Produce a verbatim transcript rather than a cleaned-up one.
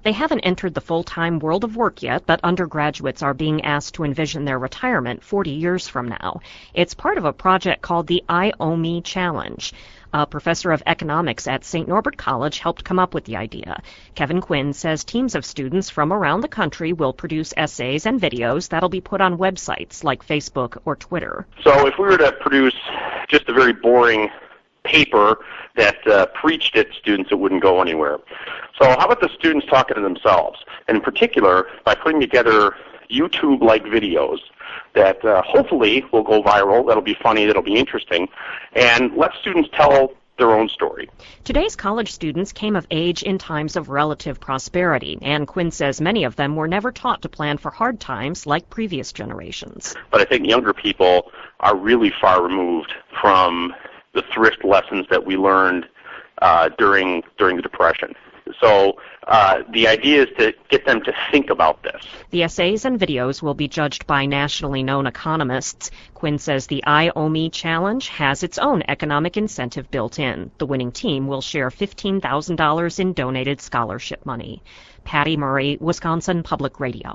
They haven't entered the full-time world of work yet, but undergraduates are being asked to envision their retirement forty years from now. It's part of a project called the I O M E Challenge. A professor of economics at Saint Norbert College helped come up with the idea. Kevin Quinn says teams of students from around the country will produce essays and videos that'll be put on websites like Facebook or Twitter. So if we were to produce just a very boring paper that uh, preached at students, it wouldn't go anywhere. So how about the students talking to themselves? And in particular, by putting together YouTube-like videos that uh, hopefully will go viral, that'll be funny, that'll be interesting, and let students tell their own story. Today's college students came of age in times of relative prosperity, and Quinn says many of them were never taught to plan for hard times like previous generations. But I think younger people are really far removed from the thrift lessons that we learned uh, during during the Depression. So uh, the idea is to get them to think about this. The essays and videos will be judged by nationally known economists. Quinn says the I O M E Challenge has its own economic incentive built in. The winning team will share fifteen thousand dollars in donated scholarship money. Patty Murray, Wisconsin Public Radio.